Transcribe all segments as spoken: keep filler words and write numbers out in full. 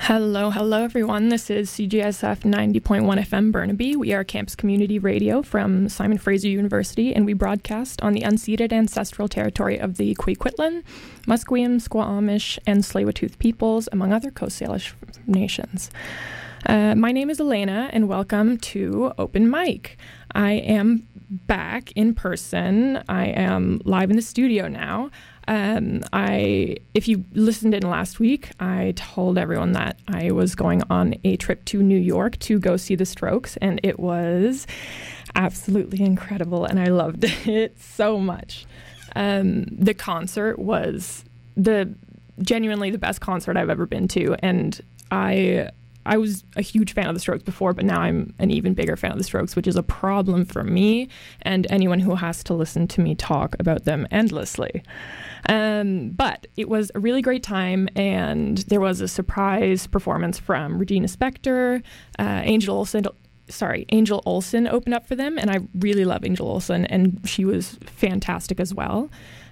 Hello, hello everyone. This is C J S F ninety point one F M Burnaby. We are campus community radio from Simon Fraser University, and we broadcast on the unceded ancestral territory of the Coquitlam, Musqueam, Squamish, and Tsleil-Waututh peoples, among other Coast Salish nations. Uh, my name is Elena, and welcome to Open Mic. I am back in person. I am live in the studio now. Um, I, if you listened in last week, I told everyone that I was going on a trip to New York to go see the Strokes, and it was absolutely incredible, and I loved it so much. Um, the concert was the genuinely the best concert I've ever been to, and I I was a huge fan of the Strokes before, but now I'm an even bigger fan of the Strokes, which is a problem for me and anyone who has to listen to me talk about them endlessly. Um, but it was a really great time, and there was a surprise performance from Regina Spektor. Uh, Angel Olsen, sorry, Angel Olsen opened up for them, and I really love Angel Olsen, and she was fantastic as well.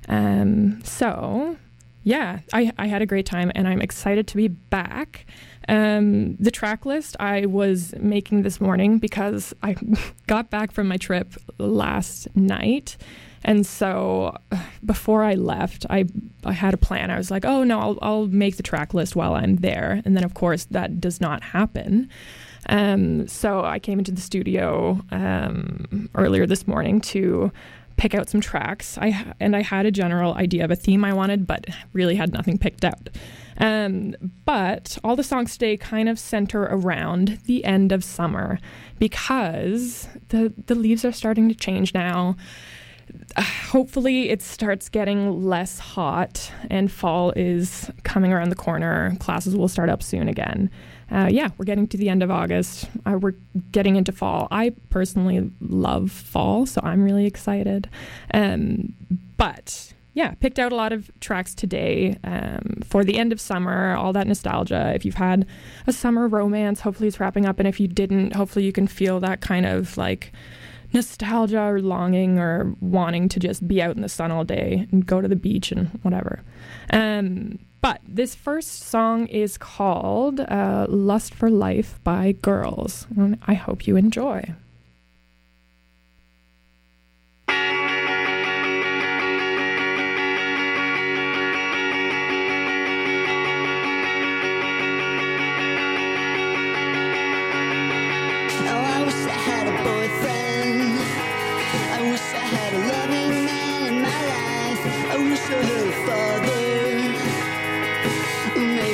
Um, so, yeah, I, I had a great time, and I'm excited to be back. Um, the track list I was making this morning because I got back from my trip last night. And so before I left, I I had a plan. I was like, oh, no, I'll, I'll make the track list while I'm there. And then, of course, that does not happen. Um, so I came into the studio um, earlier this morning to pick out some tracks. I And I had a general idea of a theme I wanted, but really had nothing picked out. Um, but all the songs today kind of center around the end of summer because the the leaves are starting to change now. Uh, hopefully it starts getting less hot and fall is coming around the corner. Classes will start up soon again. Uh, yeah, we're getting to the end of August. Uh, we're getting into fall. I personally love fall, so I'm really excited. Um, but yeah, picked out a lot of tracks today um, for the end of summer, all that nostalgia. If you've had a summer romance, hopefully it's wrapping up. And if you didn't, hopefully you can feel that kind of like nostalgia or longing or wanting to just be out in the sun all day and go to the beach and whatever. Um, but this first song is called uh, Lust for Life by Girls. And I hope you enjoy.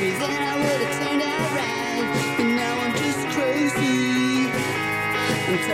Tell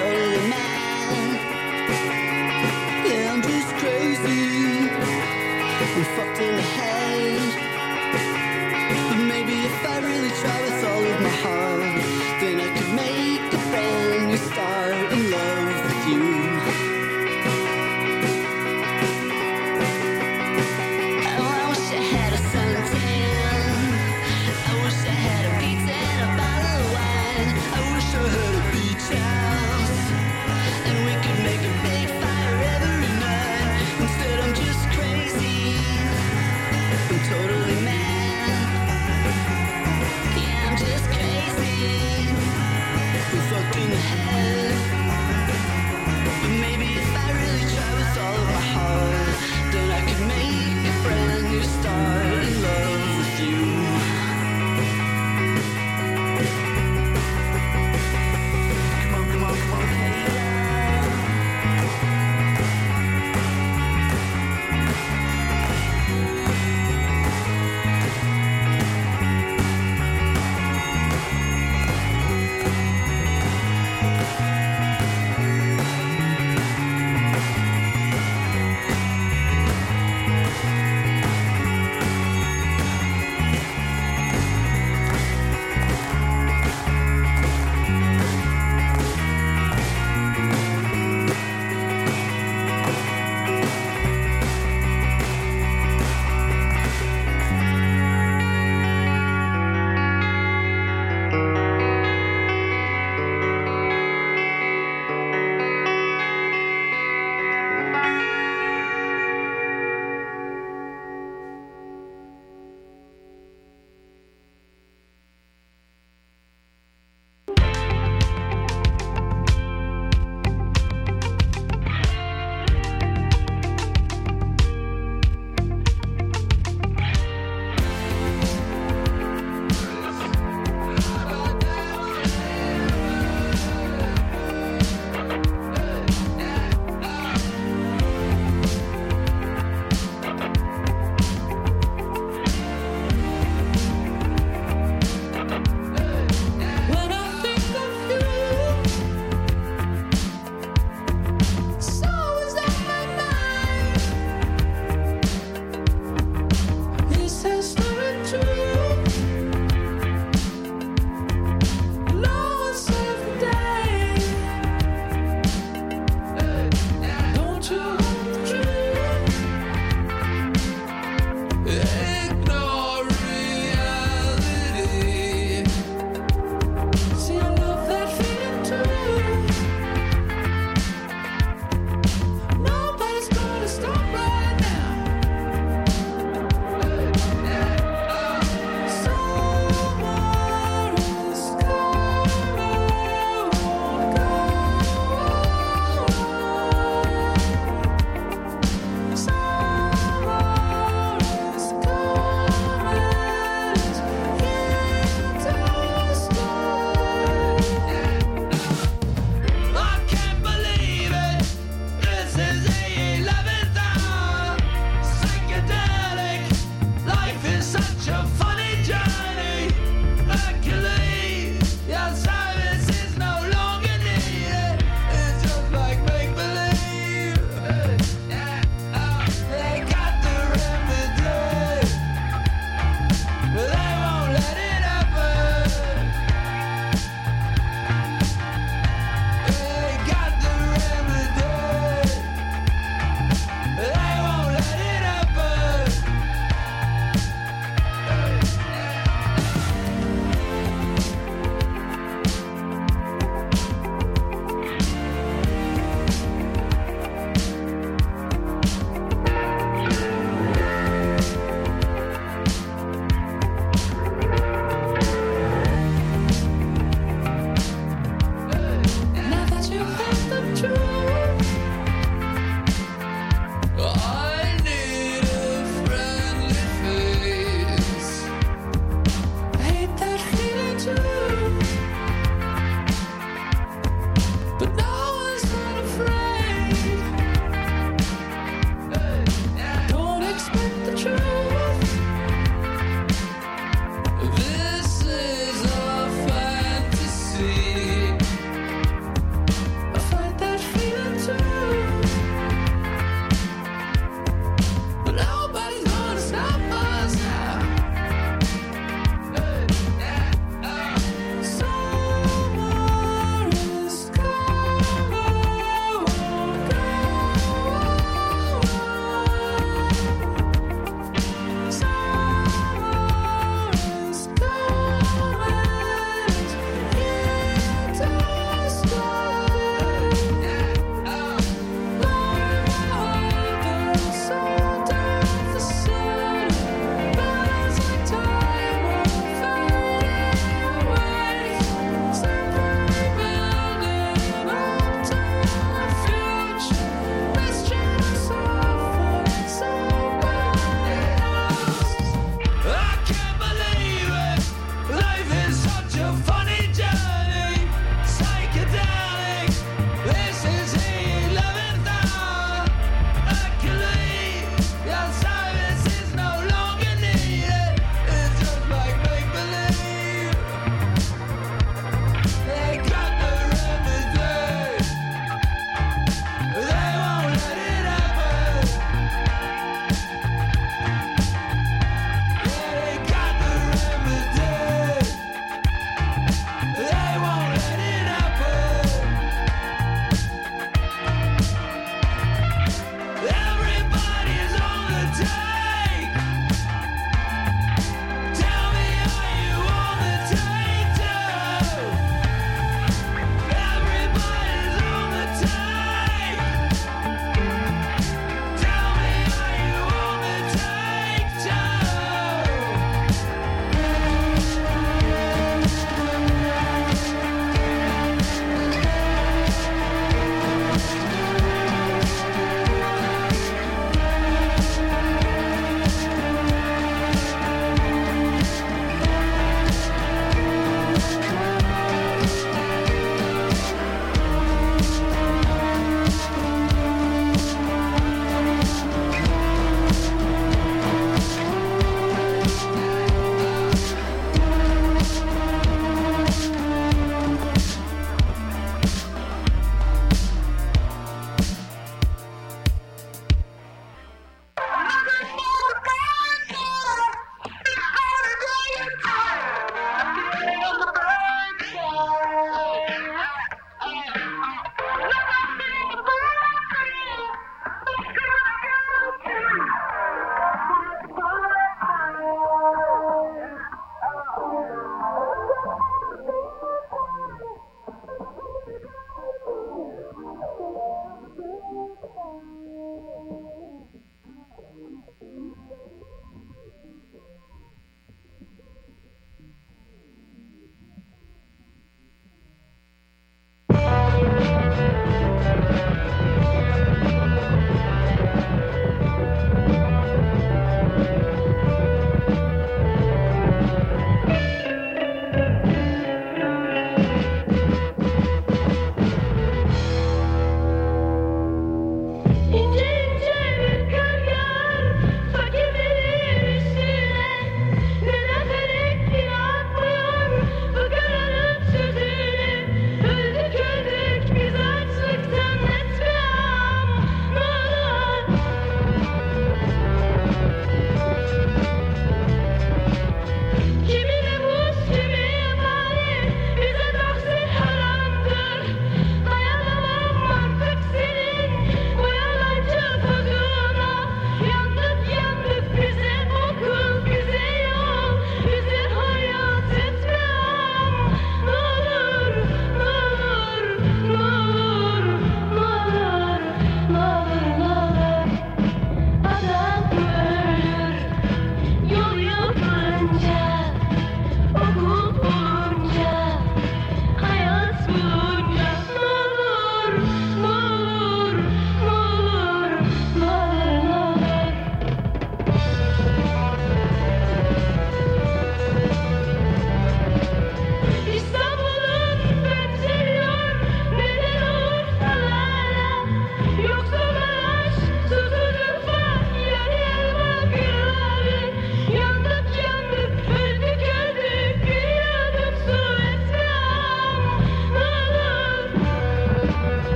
Summer is gone.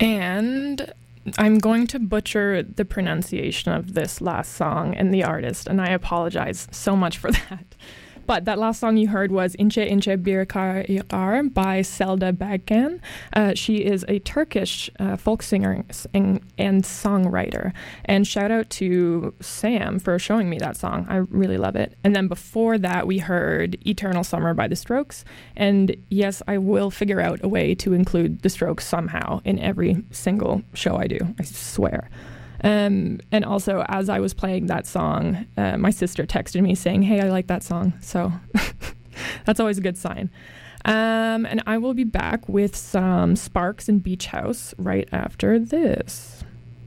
And I'm going to butcher the pronunciation of this last song and the artist, and I apologize so much for that. But that last song you heard was Ince Ince Birkar Iqar by Selda Bagcan. Uh, she is a Turkish uh, folk singer and, and songwriter. And shout out to Sam for showing me that song. I really love it. And then before that, we heard Eternal Summer by The Strokes. And yes, I will figure out a way to include The Strokes somehow in every single show I do. I swear. Um, and also, as I was playing that song, uh, my sister texted me saying, hey, I like that song. So that's always a good sign. Um, and I will be back with some Sparks and Beach House right after this.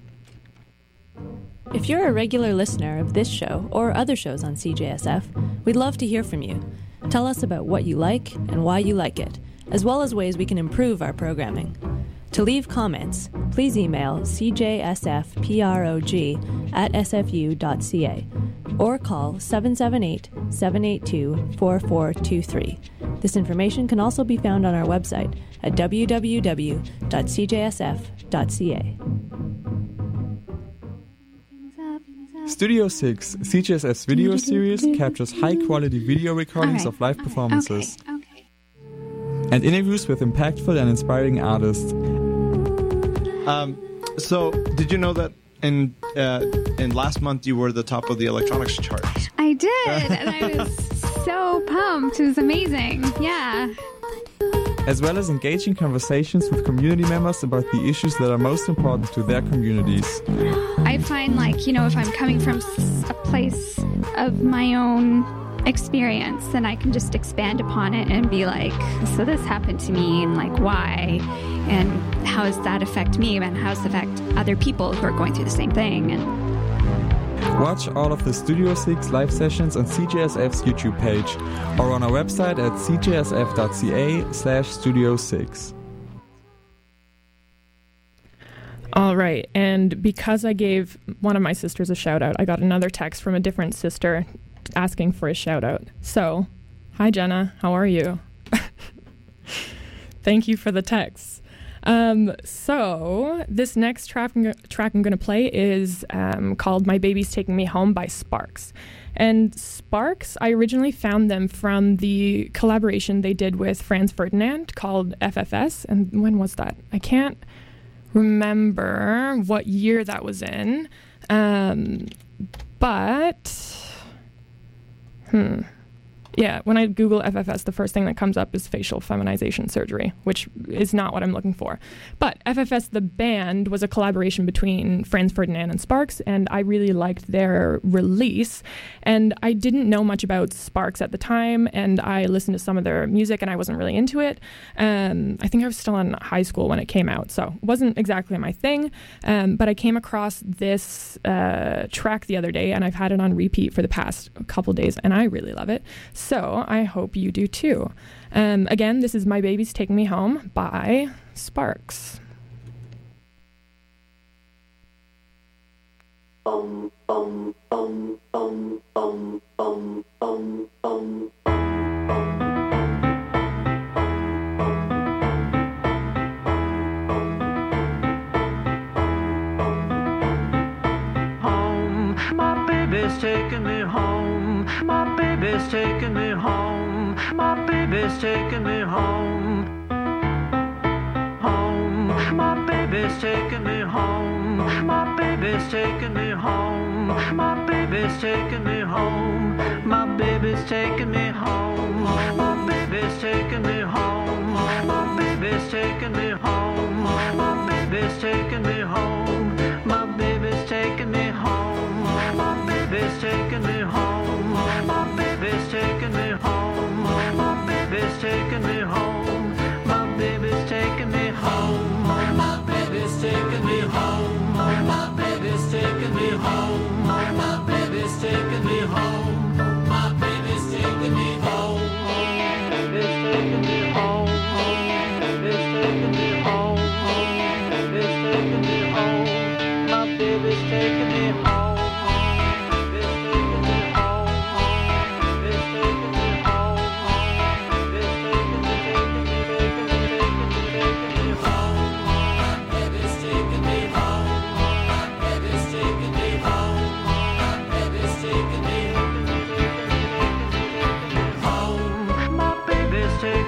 If you're a regular listener of this show or other shows on C J S F, we'd love to hear from you. Tell us about what you like and why you like it, as well as ways we can improve our programming. To leave comments, please email c j s f prog at s f u dot c a or call seven seven eight, seven eight two, four four two three. This information can also be found on our website at w w w dot c j s f dot c a. Studio six, C J S F's video series, captures high-quality video recordings right. of live performances Okay. Okay. and interviews with impactful and inspiring artists. Um, so, did you know that in uh, in last month you were the top of the electronics charts? I did, and I was so pumped. It was amazing. Yeah. As well as engaging conversations with community members about the issues that are most important to their communities. I find, like, you know, if I'm coming from a place of my own experience, then I can just expand upon it and be like, so this happened to me, and like, why, and how does that affect me, and how does it affect other people who are going through the same thing. And watch all of the Studio six live sessions on C J S F's YouTube page or on our website at c j s f dot c a slash studio six. All right, and because I gave one of my sisters a shout out, I got another text from a different sister asking for a shout out. So, hi Jenna, how are you? Thank you for the text. Um, so, this next track, track I'm going to play is um, called My Baby's Taking Me Home by Sparks. And Sparks, I originally found them from the collaboration they did with Franz Ferdinand called F F S. And when was that? I can't remember what year that was in. Um, but... Hmm. Yeah, when I Google F F S, the first thing that comes up is facial feminization surgery, which is not what I'm looking for. But F F S, the band, was a collaboration between Franz Ferdinand and Sparks, and I really liked their release. And I didn't know much about Sparks at the time, and I listened to some of their music, and I wasn't really into it. Um, I think I was still in high school when it came out, so it wasn't exactly my thing. Um, but I came across this uh, track the other day, and I've had it on repeat for the past couple days, and I really love it. So I hope you do too. Um, again, this is My Baby's Taking Me Home by Sparks. Bum, bum, bum, bum, bum, bum, bum, bum. Baby's taking me home. My baby's taking me home. My baby's taking me home. Home. My baby's taking me home. My baby's taking me home. My baby's taking me home. My baby's taking me home. My baby's taking me home. My baby's taking me home. My baby's taking me home. My baby's taking me home. My baby's taking me home. My baby's taking me home. My baby's taking me home. My baby's taking me home. My baby's taking me home. My baby's taking me home. My baby's taking me home. My baby's taking me home. Baby's taking me home. Baby's taking me home. Baby's taking me home. My baby's taking me home. Baby's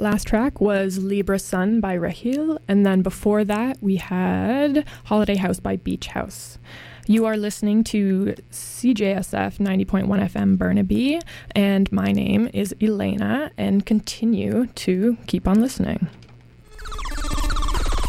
That last track was Libra Sun by Rahil, and then before that we had Holiday House by Beach House. You are listening to C J S F ninety point one F M Burnaby, and my name is Elena, and continue to keep on listening.